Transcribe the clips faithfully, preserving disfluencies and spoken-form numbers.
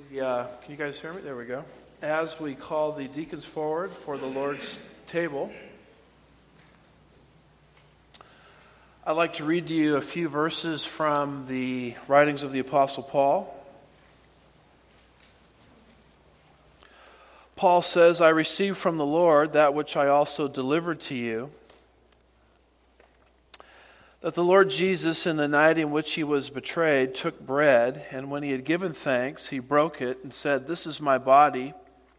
Yeah, can you guys hear me? There we go. As we call the deacons forward for the Lord's table, I'd like to read to you a few verses from the writings of the Apostle Paul. Paul says, "I received from the Lord that which I also delivered to you, that the Lord Jesus, in the night in which he was betrayed, took bread, and when he had given thanks, he broke it and said, 'This is my body,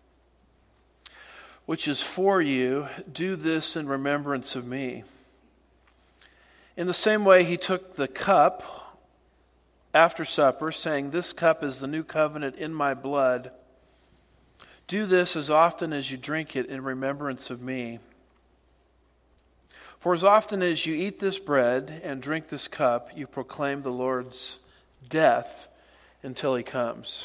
which is for you. Do this in remembrance of me.' In the same way, he took the cup after supper, saying, 'This cup is the new covenant in my blood. Do this as often as you drink it in remembrance of me. For as often as you eat this bread and drink this cup, you proclaim the Lord's death until he comes.'"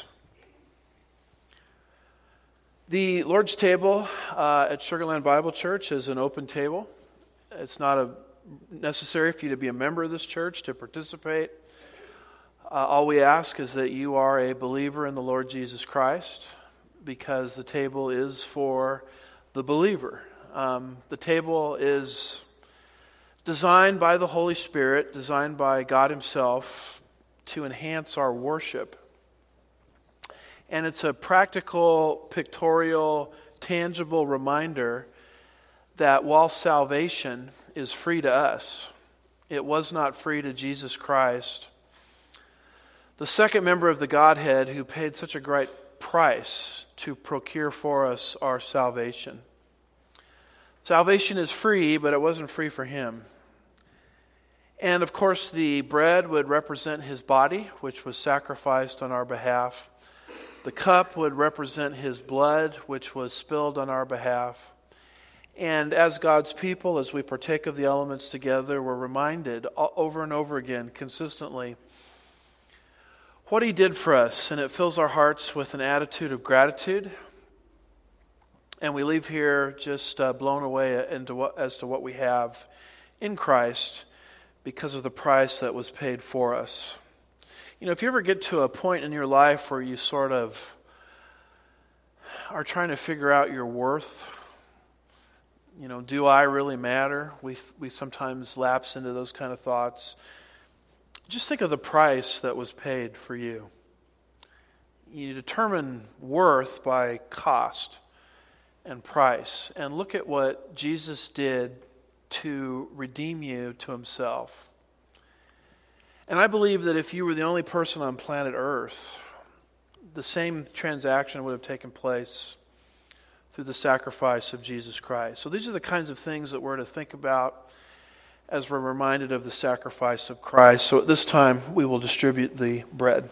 The Lord's table uh, at Sugar Land Bible Church is an open table. It's not a, necessary for you to be a member of this church to participate. Uh, all we ask is that you are a believer in the Lord Jesus Christ, because the table is for the believer. Um, the table is designed by the Holy Spirit, designed by God himself to enhance our worship. And it's a practical, pictorial, tangible reminder that while salvation is free to us, it was not free to Jesus Christ, the second member of the Godhead who paid such a great price to procure for us our salvation. Salvation is free, but it wasn't free for him. And of course, the bread would represent his body, which was sacrificed on our behalf. The cup would represent his blood, which was spilled on our behalf. And as God's people, as we partake of the elements together, we're reminded over and over again, consistently, what he did for us. And it fills our hearts with an attitude of gratitude. And we leave here just uh, blown away into what, as to what we have in Christ, because of the price that was paid for us. You know, if you ever get to a point in your life where you sort of are trying to figure out your worth, you know, do I really matter? We we sometimes lapse into those kind of thoughts. Just think of the price that was paid for you. You determine worth by cost and price. And look at what Jesus did to redeem you to himself. And I believe that if you were the only person on planet Earth, the same transaction would have taken place through the sacrifice of Jesus Christ. So these are the kinds of things that we're to think about as we're reminded of the sacrifice of Christ. So at this time, we will distribute the bread.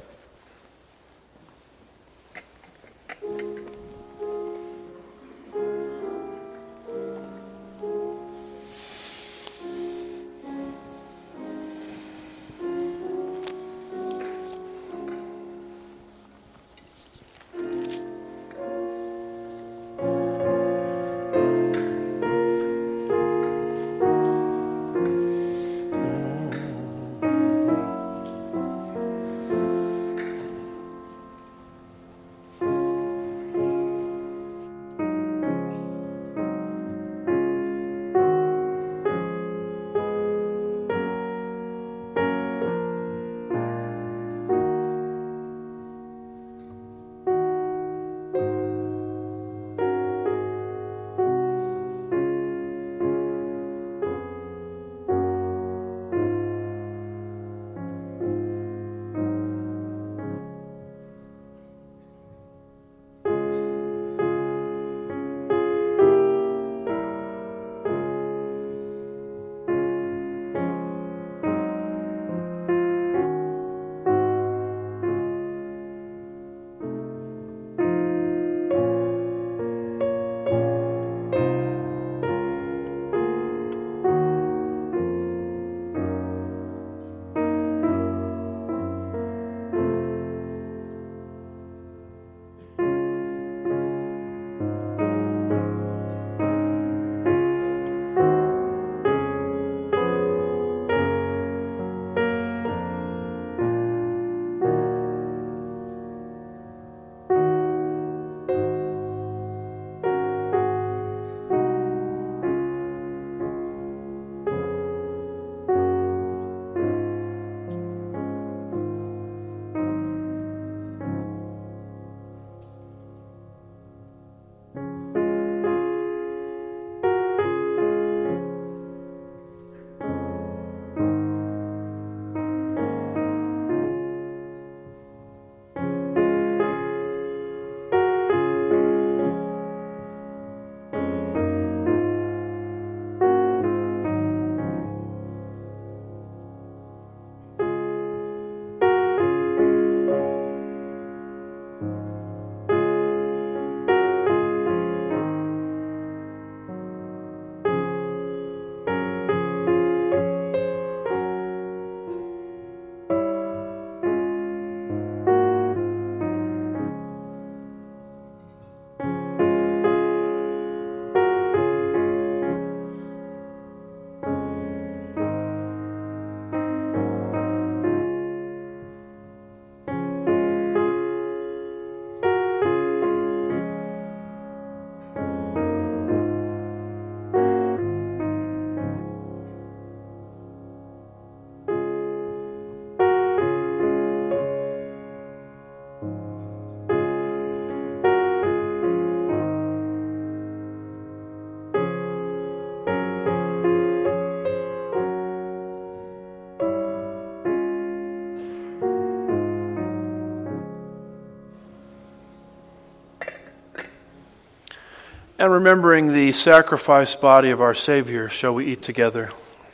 And remembering the sacrificed body of our Savior, shall we eat together?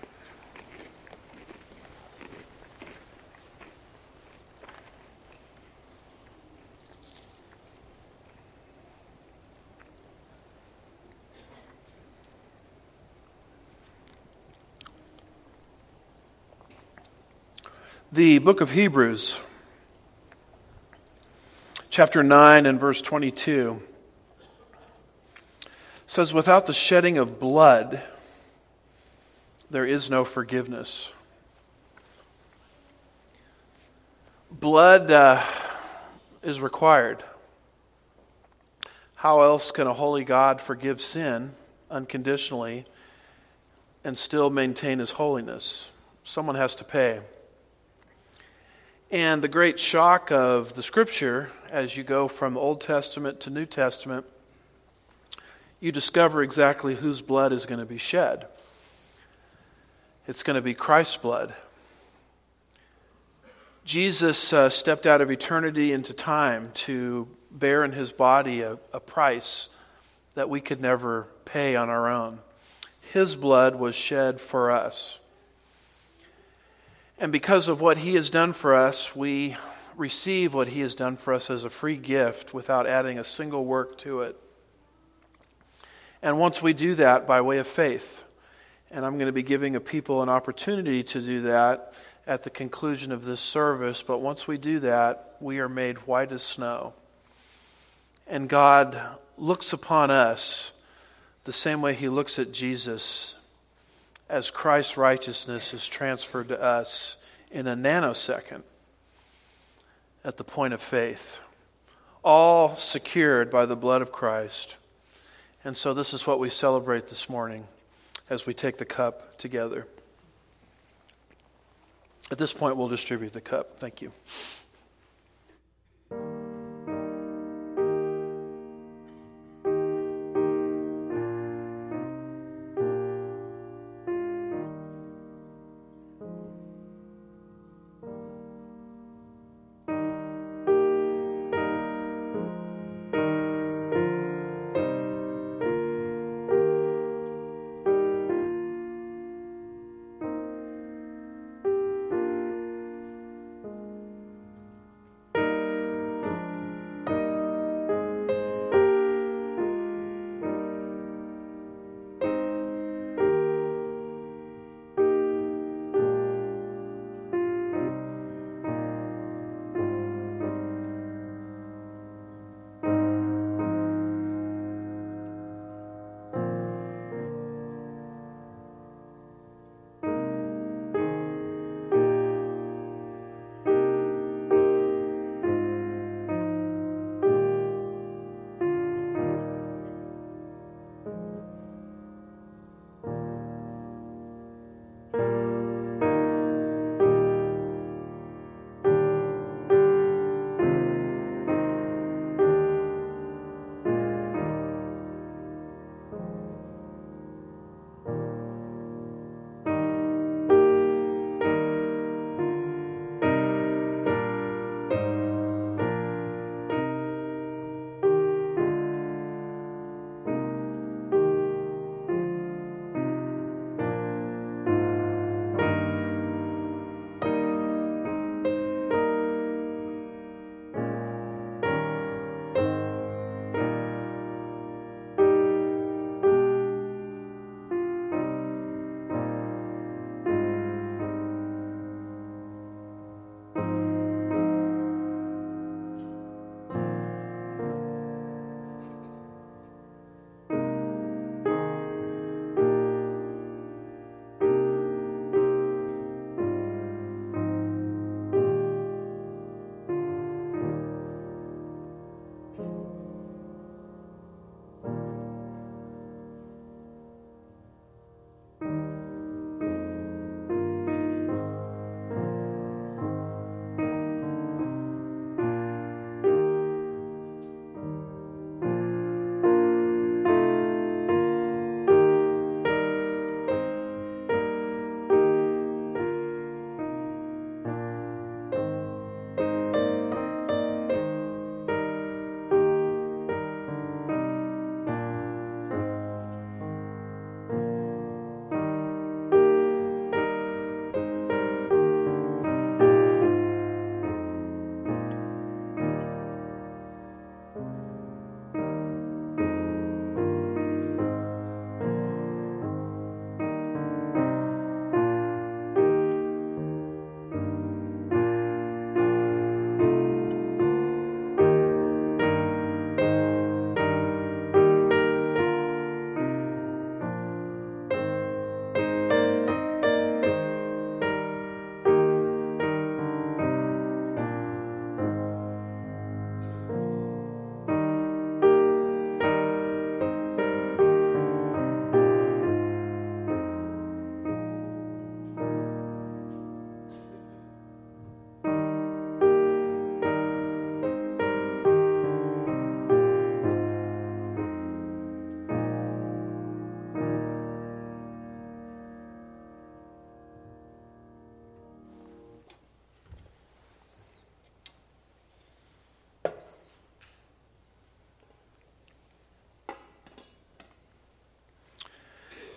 The book of Hebrews, chapter nine and verse twenty-two, says, "Without the shedding of blood, there is no forgiveness." Blood uh, is required. How else can a holy God forgive sin unconditionally and still maintain His holiness? Someone has to pay. And the great shock of the Scripture, as you go from Old Testament to New Testament, you discover exactly whose blood is going to be shed. It's going to be Christ's blood. Jesus uh, stepped out of eternity into time to bear in His body a, a price that we could never pay on our own. His blood was shed for us. And because of what He has done for us, we receive what He has done for us as a free gift without adding a single work to it. And once we do that by way of faith, and I'm going to be giving a people an opportunity to do that at the conclusion of this service, but once we do that, we are made white as snow. And God looks upon us the same way He looks at Jesus, as Christ's righteousness is transferred to us in a nanosecond at the point of faith. All secured by the blood of Christ. And so this is what we celebrate this morning as we take the cup together. At this point, we'll distribute the cup. Thank you.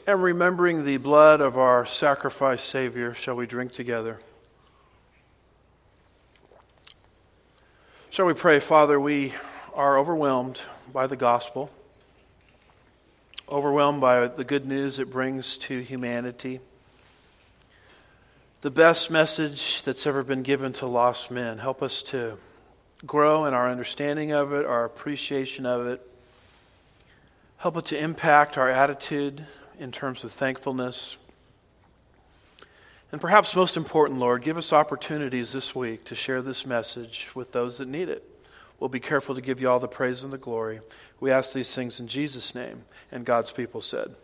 And remembering the blood of our sacrificed Savior, shall we drink together? Shall we pray? Father, we are overwhelmed by the gospel, overwhelmed by the good news it brings to humanity. The best message that's ever been given to lost men. Help us to grow in our understanding of it, our appreciation of it. Help it to impact our attitude in terms of thankfulness. And perhaps most important, Lord, give us opportunities this week to share this message with those that need it. We'll be careful to give you all the praise and the glory. We ask these things in Jesus' name. And God's people said,